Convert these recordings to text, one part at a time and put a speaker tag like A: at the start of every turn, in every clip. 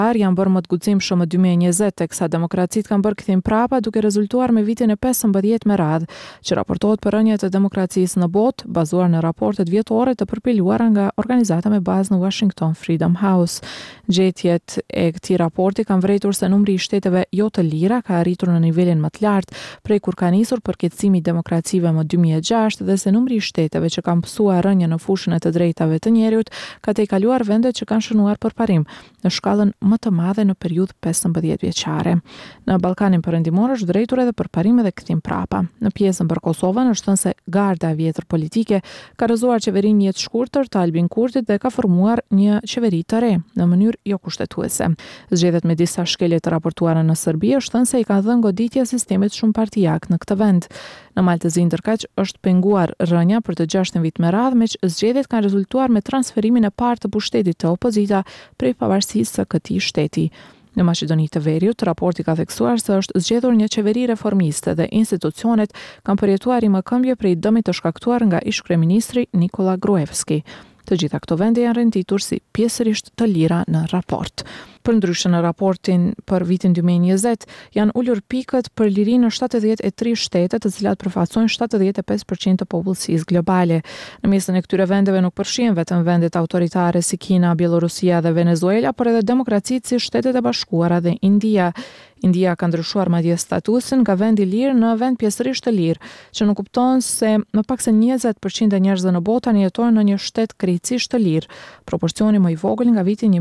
A: janë bërë më të guximshëm në 2020 teksa demokracitë kanë bërë kthim prapa duke rezultuar me vitin e 15 me radhë, që raportohet për rënje të demokracisë në botë, bazuar në raportet vjetore të përpiluara nga organizata me bazë në Washington Freedom House. Gjetjet e këtij raporti kanë vërejtur se numri i shteteve jo të lira ka arritur në nivelin më të lartë prej kur ka nisur përkeqësimi i demokracive më 2006 dhe se numri i shteteve që kanë pësuar rënje në fushën e të drejtave të njerëzit ka tejkaluar vendet që kanë shënuar për parim në shkallën më të madhe në periudhë 15 vjeçare. Në Ballkanin Perëndimor është drejtur edhe për parim dhe kthim prapa. Në pjesën për Kosovën është thënë se garda e vjetër politike ka rrëzuar qeverinë një të shkurtër të Albin Kurtit dhe ka formuar një qeveri të re në mënyrë jo kushtetuese. Zgjedhjet me disa shkelje të raportuara në Serbi është thënë se i ka dhënë goditje sistemit shumëpartijak në këtë vend. Në Malë të Zindërkaq është penguar rënja për të 6 vit me radhë, me që zgjedhjet kanë rezultuar me transferimin e parë të pushtetit të opozita prej pavarësisë së këtij shteti. Në Maqedoni të Veriut, raporti ka theksuar se është zgjedhur një qeveri reformiste dhe institucionet kanë përjetuar imakëmbje prej dëmit të shkaktuar nga ish-kryeministri Nikola Gruevski. Të gjitha këto vende janë renditur si pjesërisht të lira në raport. Përndryshe në raportin për vitin 2020 janë ulur pikët për lirinë në 73 shtete, të cilat përfaqësojnë 75% të popullsisë globale. Në mesën e këtyre vendeve nuk përfshihen vetëm vendet autoritare si Kina, Bielorusia dhe Venezuela, por edhe demokracitë si Shtetet e Bashkuara dhe India. India ka ndryshuar madje statusin nga vend i lirë në vend pjesërisht të lirë, që nuk kupton se më pak se 20% e njerëzve në botë tani jetojnë në një shtet krejtësisht të lirë, proporcioni më i vogël nga viti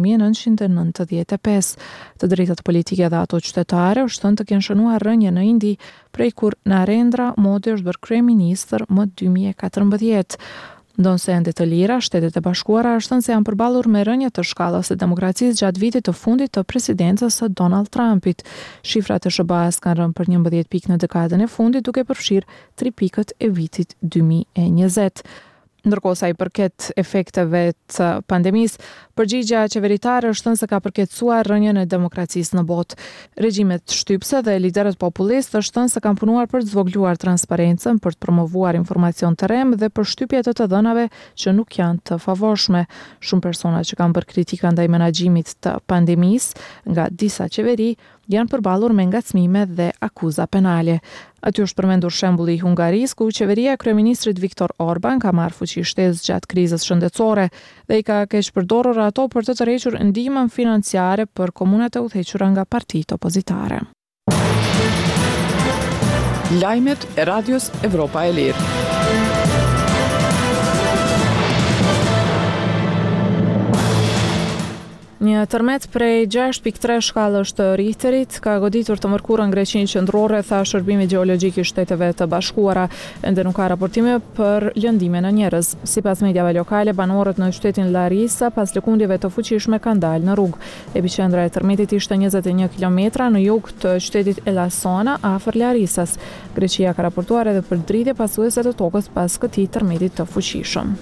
A: 1995. Të drejtat politike dhe ato qytetare është thënë të kenë shënuar rënje në Indi prej kur Narendra Modi është bërë kryeministër më 2014. Ndonse ende të lira, Shtetet e Bashkuara është thënë se janë përballur me rënje të shkallës së demokracisë gjatë vitit të fundit të presidencës së Donald Trumpit. Shifrat e SBA-s kanë rënë për 11 pikë në dekadën e fundit, duke përfshirë 3 pikët e vitit 2020. Ndërkohë sa i përket efekteve të pandemisë, përgjigjja qeveritare është thënë se ka përkeqësuar rënjen e demokracisë në botë. Regjimet shtypse dhe liderët populistë është thënë se kanë punuar për të zvogëluar transparencën, për të promovuar informacion të rrem dhe për shtypje të dhënave që nuk janë të favorshme. Shumë persona që kanë bërë kritika ndaj menaxhimit të pandemisë nga disa qeveri janë përballur me ngacmime dhe akuza penale. Aty është përmendur shembulli i Hungarisë, ku qeveria e kryeministrit Viktor Orban ka marrë fuqi shtesë gjatë krizës shëndetësore dhe i ka keq përdorur ato për të tërhequr ndihmën financiare për komunat e udhëhequra nga partitë opozitare.
B: Lajmet e Radios Evropa e Lirë.
A: Një tërmet prej 6.3 shkallës të Richterit ka goditur të mërkurën Greqinë qendrore, tha Shërbimi Gjeologjik i Shteteve të Bashkuara, ende nuk ka raportime për lëndime në njerëz. Sipas mediave lokale, banorët në qytetin Larisa pas lëkundjeve të fuqishme kanë dalë në rrugë. Epiqendra e tërmetit ishte 21 kilometra në jug të qytetit Elasona, afër Larisas. Greqia ka raportuar edhe për dritje pasuese të tokës pas këtij tërmeti të fuqishëm.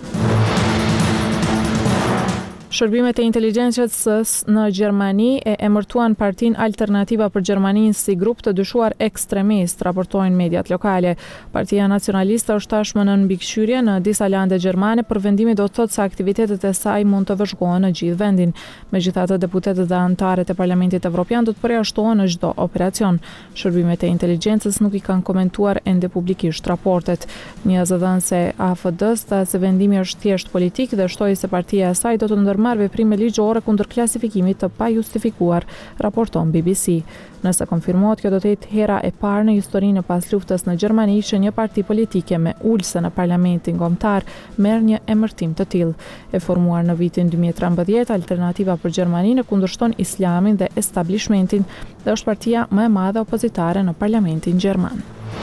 A: Shërbimet e inteligjencës në Gjermani e emërtuan Partinë Alternativa për Gjermaninë si grup të dyshuar ekstremist, raportojnë mediat lokale. Partia Nacionaliste është tashmë në mbikëqyrje në disa lande gjermane, për vendimi do të thotë se aktivitetet e saj mund të vëzhgohen në gjithë vendin. Megjithatë, deputetët dhe anëtarët e Parlamentit Evropian do të përjashtohen në çdo operacion. Shërbimet e inteligjencës nuk i kanë komentuar ende publikisht raportet. Një zëdhënëse AFD-s tha se vendimi është thjesht politik dhe shtoi se partia e saj do të marrë veprime ligjore kundër klasifikimit të pajustifikuar, raporton BBC. Nëse konfirmohet, kjo do të jetë hera e parë në historinë pas luftës në Gjermani që një parti politike me ulse në parlamentin kombëtar merr një emërtim të tillë. E formuar në vitin 2013, Alternativa për Gjermaninë kundërshton islamin dhe establishmentin dhe është partia më e madhe opozitare në parlamentin gjerman.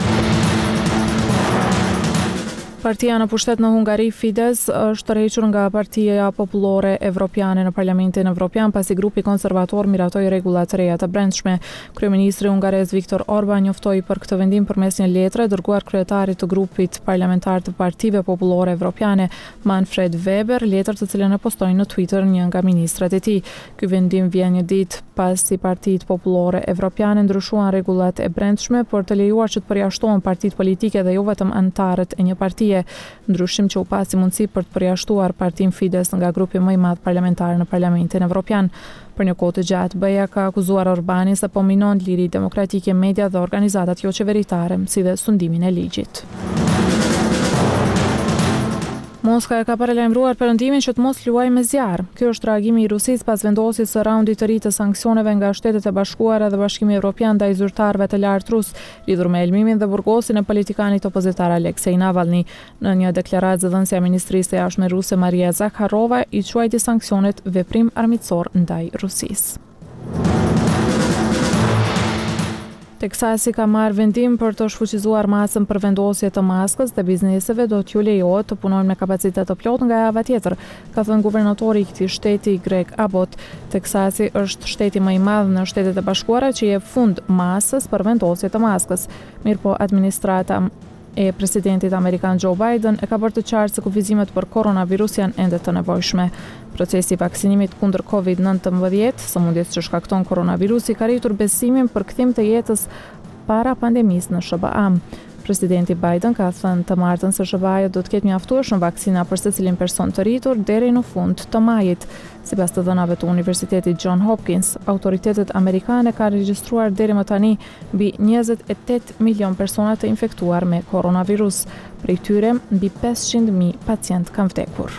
A: Partia në pushtet në Hungari, Fidesz, është tërhequr nga Partia Popullore Evropiane në Parlamentin Evropian pasi grupi konservator miratoi rregulla të reja të brendshme. Kryeministri hungarez Viktor Orban njoftoi për këtë vendim përmes një letre dërguar kryetarit të grupit parlamentar të Partive Popullore Evropiane, Manfred Weber, letër të cilën e postoi në Twitter një nga ministrat e tij. Ky vendim vjen një ditë pasi Partitë Popullore Evropiane ndryshuan rregullat e brendshme për të lejuar që të përjashtohen partitë politike dhe jo vetëm anëtarët e një partie. dje, ndryshim që u pasi mundësi për të përjashtuar Partinë Fides nga grupi më i madh parlamentar në Parlamentin Evropian. Për një kohë të gjatë, BE-ja ka akuzuar Orbanin se po minon liri demokratike, media dhe organizatat jo qeveritare, si dhe sundimin e ligjit. Moska e ka paralajmëruar Perëndimin që të mos luajë me zjarr. Ky është reagimi i Rusisë pas vendosjes së raundit të ri të sanksioneve nga Shtetet e Bashkuara dhe Bashkimi Evropian ndaj zyrtarëve të lartë rus, lidhur me elmimin dhe burgosin e politikanit opozitar Aleksej Navalny. Në një deklaratë, zëdhënësja e Ministrisë së Jashtme ruse Maria Zakharova i quajti sanksionet veprim armiqësor ndaj Rusisë. Teksasi ka marrë vendim për të shfuqizuar masën për vendosje të maskës dhe bizneseve do t'ju lejohet të punojnë me kapacitet të plotë nga java tjetër, ka thënë guvernatori i këtij shteti Greg Abbott. Teksasi është shteti më i madh në Shtetet e Bashkuara që jep fund masës për vendosje të maskës. Mirëpo administrata e presidentit amerikan Joe Biden e ka bërë të qartë se kufizimet për koronavirus janë ende të nevojshme. Procesi i vaksinimit kundër COVID-19, sëmundjes që shkakton koronavirusi, ka rritur besimin për kthim të jetës para pandemisë në SBA. Presidenti Biden ka thënë të martën se SBA do të ketë mjaftueshëm vaksina për secilin person të rritur deri në fund të majit. Sipas të dhënave të Universitetit Johns Hopkins, autoritetet amerikane kanë regjistruar deri më tani mbi 28 milion persona të infektuar me koronavirus. Prej tyre, mbi 500.000 pacient kanë vdekur.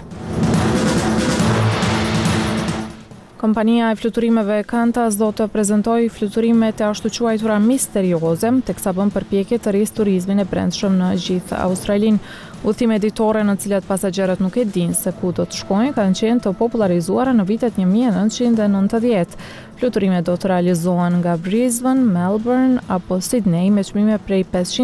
A: Kompania e fluturimeve Qantas do të prezantojë fluturimet e ashtu quajtura misterioze, teksa bën përpjekje të rrisë turizmin e brendshëm në gjithë Australinë. Udhëtime ditore në cilat pasagerët nuk e dinë se ku do të shkojnë kanë qenë të popularizuara në vitet 1990. Fluturimet do të realizohen nga Brisbane, Melbourne apo Sydney me çmime prej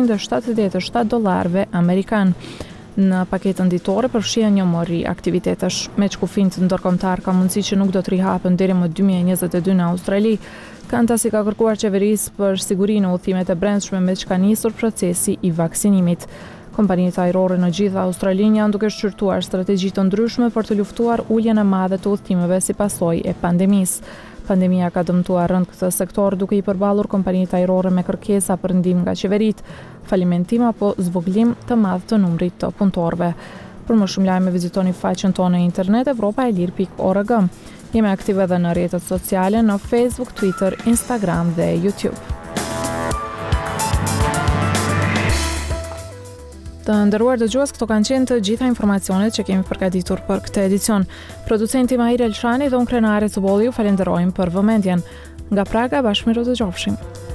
A: $577 amerikan. Në paketën ditore përfshihen një morri aktivitetesh. Me shkufin të ndërkombëtar ka mundësi që nuk do të rihapen deri më 2022 në Australi. Qantas i ka kërkuar qeverisë për siguri në udhëtimet e brendshme me që ka nisur procesi i vaksinimit. Kompanitë ajrore në gjithë Australinë janë duke shqyrtuar strategji të ndryshme për të luftuar uljen e madhe të udhëtimeve si pasojë e pandemisë. Pandemia ka dëmtuar rënd këtë sektor duke i përballur kompanitë ajrore me kërkesa për ndihmë nga qeveritë, falimentim apo zvogëlim të madh të numrit të punëtorëve. Për më shumë lajme vizitoni faqen tonë në internet evropaelir.org. Jemi aktive edhe në rrjetet sociale në Facebook, Twitter, Instagram dhe YouTube. Të nderuar dëgjues, këto kanë qenë të gjitha informacionet që kemi përgatitur për këtë edicion. Producenti Mahir Elshani dhe unë Krenare Cubolli ju falenderojmë për vëmendjen. Nga Praga, bashkë miru të gjofshim.